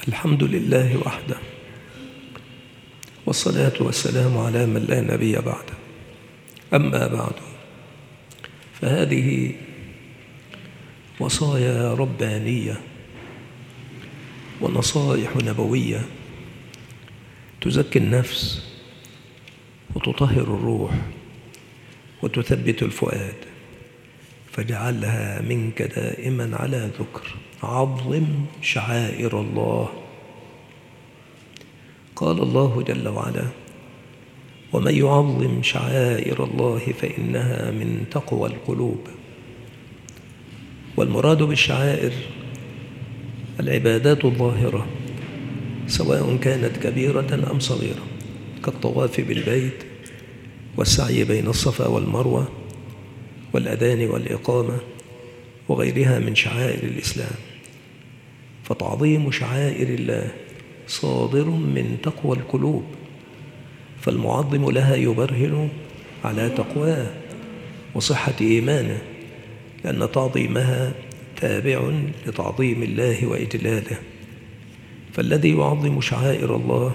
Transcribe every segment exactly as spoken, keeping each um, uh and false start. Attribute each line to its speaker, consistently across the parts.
Speaker 1: الحمد لله وحده، والصلاة والسلام على من لا نبي بعده. أما بعد، فهذه وصايا ربانية ونصائح نبوية تزكي النفس وتطهر الروح وتثبت الفؤاد، فاجعلها منك دائما على ذكر. عظم شعائر الله. قال الله جل وعلا: ومن يعظم شعائر الله فإنها من تقوى القلوب. والمراد بالشعائر العبادات الظاهرة، سواء كانت كبيرة أم صغيرة، كالطواف بالبيت والسعي بين الصفا والمروة والأذان والإقامة وغيرها من شعائر الإسلام. فتعظيم شعائر الله صادر من تقوى القلوب، فالمعظم لها يبرهن على تقواه وصحة إيمانه، لأن تعظيمها تابع لتعظيم الله وإجلاله. فالذي يعظم شعائر الله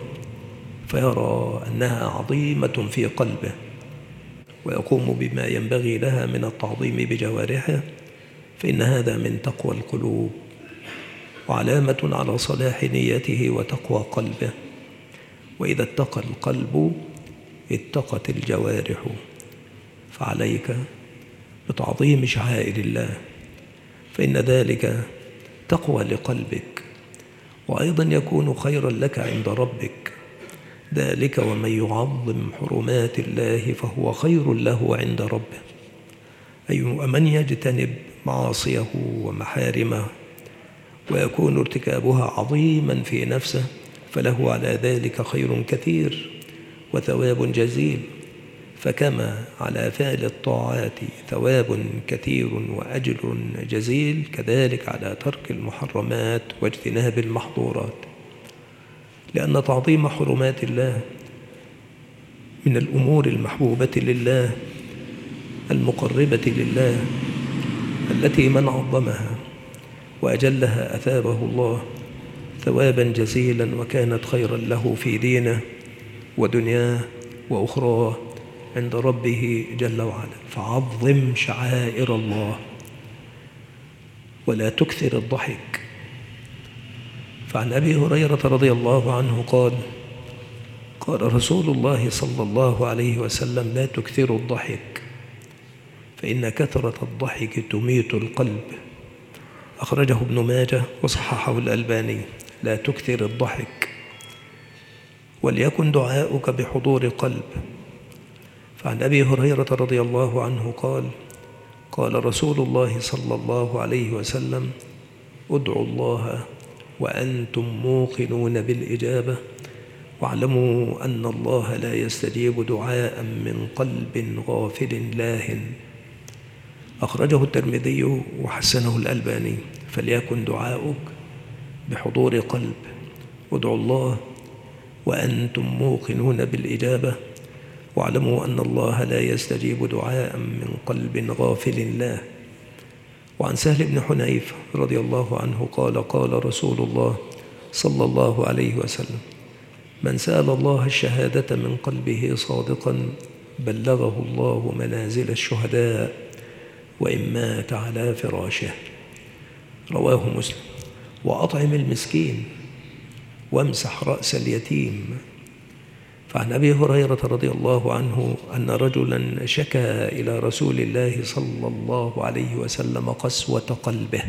Speaker 1: فيرى أنها عظيمة في قلبه، ويقوم بما ينبغي لها من التعظيم بجوارحه، فإن هذا من تقوى القلوب وعلامة على صلاح نيته وتقوى قلبه. وإذا اتقى القلب اتقت الجوارح، فعليك بتعظيم شعائر الله، فإن ذلك تقوى لقلبك، وأيضا يكون خيرا لك عند ربك. ذلك ومن يعظم حرمات الله فهو خير له عند ربه. أي من يجتنب معاصيه ومحارمه ويكون ارتكابها عظيما في نفسه، فله على ذلك خير كثير وثواب جزيل. فكما على فعل الطاعات ثواب كثير وأجر جزيل، كذلك على ترك المحرمات واجتناب المحظورات، لأن تعظيم حرمات الله من الأمور المحبوبة لله المقربة لله، التي من عظمها وأجلها أثابه الله ثوابا جزيلا، وكانت خيرا له في دينه ودنياه وأخراه عند ربه جل وعلا. فعظم شعائر الله ولا تكثر الضحك. فعن أبي هريرة رضي الله عنه قال: قال رسول الله صلى الله عليه وسلم: لا تكثروا الضحك، فإن كثرة الضحك تميت القلب. أخرجه ابن ماجه وصححه الألباني. لا تكثر الضحك، وليكن دعاؤك بحضور قلب. فعن أبي هريرة رضي الله عنه قال: قال رسول الله صلى الله عليه وسلم: ادعوا الله وأنتم موقنون بالإجابة، واعلموا أن الله لا يستجيب دعاء من قلب غافل لاهٍ. أخرجه الترمذي وحسنه الألباني. فليكن دعاؤك بحضور قلب. ادعوا الله وأنتم موقنون بالإجابة، واعلموا أن الله لا يستجيب دعاء من قلب غافل له. وعن سهل بن حنيف رضي الله عنه قال: قال رسول الله صلى الله عليه وسلم: من سأل الله الشهادة من قلبه صادقا بلغه الله منازل الشهداء وإن مات على فراشه. رواه مسلم. وأطعم المسكين وامسح رأس اليتيم. فعن أبي هريرة رضي الله عنه أن رجلا شكى إلى رسول الله صلى الله عليه وسلم قسوة قلبه،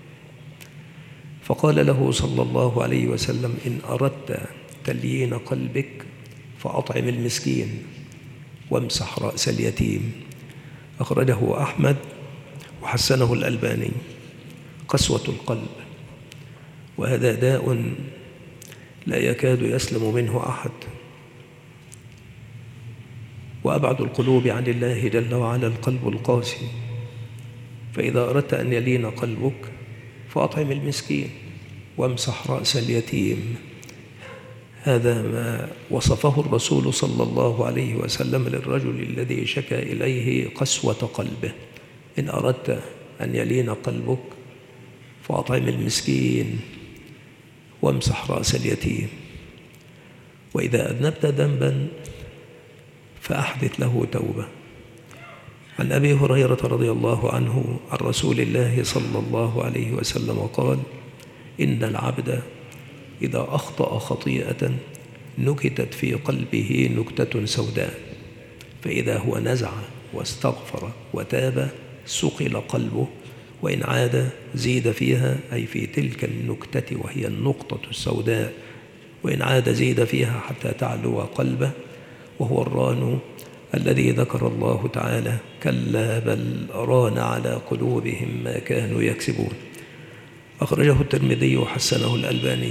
Speaker 1: فقال له صلى الله عليه وسلم: إن أردت تليين قلبك فأطعم المسكين وامسح رأس اليتيم. أخرجه أحمد وحسنه الألباني. قسوة القلب، وهذا داء لا يكاد يسلم منه أحد، وأبعد القلوب عن الله جل وعلا القلب القاسي. فإذا أردت أن يلين قلبك فأطعم المسكين وامسح رأس اليتيم. هذا ما وصفه الرسول صلى الله عليه وسلم للرجل الذي شكى إليه قسوة قلبه: إن أردت أن يلين قلبك فأطعم المسكين وامسح رأس اليتيم. وإذا أذنبت ذنبا فأحدث له توبة. عن أبي هريرة رضي الله عنه عن رسول الله صلى الله عليه وسلم قال: إن العبد إذا أخطأ خطيئة نكتت في قلبه نكتة سوداء، فإذا هو نزع واستغفر وتاب سقل قلبه، وإن عاد زيد فيها، أي في تلك النكتة وهي النقطة السوداء، وإن عاد زيد فيها حتى تعلو قلبه، وهو الران الذي ذكر الله تعالى: كلا بل ران على قلوبهم ما كانوا يكسبون. أخرجه الترمذي وحسنه الألباني.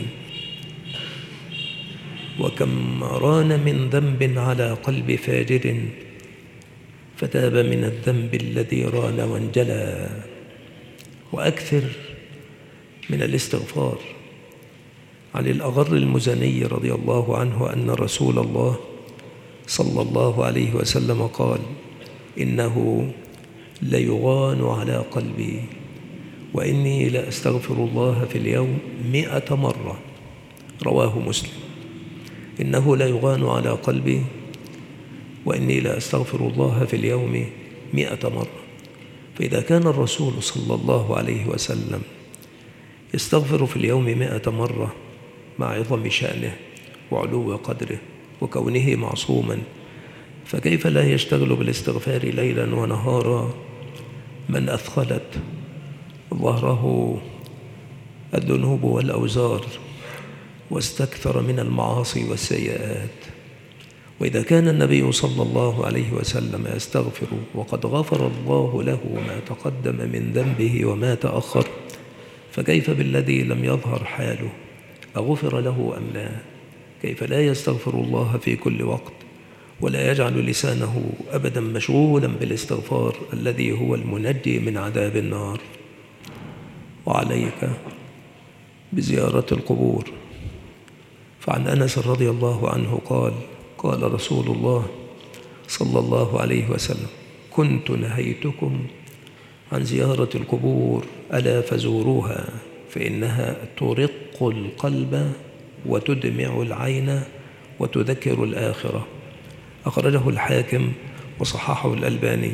Speaker 1: وكم ران من ذنب على قلب فاجر فتاب من الذنب الذي ران وانجلى. وأكثر من الاستغفار. عن الأغر المزني رضي الله عنه أن رسول الله صلى الله عليه وسلم قال: إنه ليغان على قلبي وإني لأستغفر الله في اليوم مئة مرة. رواه مسلم. إنه ليغان على قلبي وإني لأستغفر الله في اليوم مئة مرة. فإذا كان الرسول صلى الله عليه وسلم يستغفر في اليوم مئة مرة مع عظم شأنه وعلو قدره وكونه معصوما، فكيف لا يشتغل بالاستغفار ليلا ونهارا من أثقلت ظهره الذنوب والأوزار واستكثر من المعاصي والسيئات؟ وإذا كان النبي صلى الله عليه وسلم يستغفر وقد غفر الله له ما تقدم من ذنبه وما تأخر، فكيف بالذي لم يظهر حاله أغفر له أم لا؟ كيف لا يستغفر الله في كل وقت ولا يجعل لسانه أبدا مشغولا بالاستغفار الذي هو المنجي من عذاب النار؟ وعليك بزيارة القبور. فعن أنس رضي الله عنه قال: قال رسول الله صلى الله عليه وسلم: كنت نهيتكم عن زيارة القبور ألا فزوروها فإنها ترق القلب وتدمع العين وتذكر الآخرة. أخرجه الحاكم وصححه الألباني.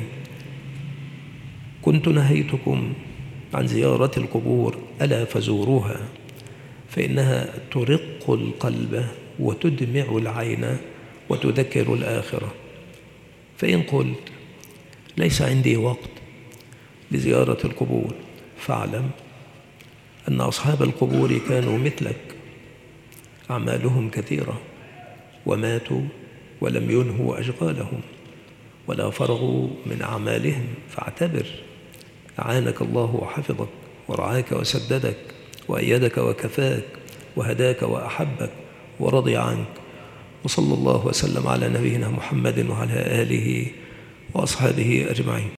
Speaker 1: كنت نهيتكم عن زيارة القبور ألا فزوروها فإنها ترق القلب وتدمع العين وتذكر الآخرة. فإن قلت ليس عندي وقت لزيارة القبور، فاعلم أن أصحاب القبور كانوا مثلك، أعمالهم كثيرة وماتوا ولم ينهوا أشغالهم ولا فرغوا من أعمالهم، فاعتبر. أعانك الله وحفظك ورعاك وسددك وأيدك وكفاك وهداك وأحبك ورضي عنك. وصلى الله وسلم على نبينا محمد وعلى آله وأصحابه أجمعين.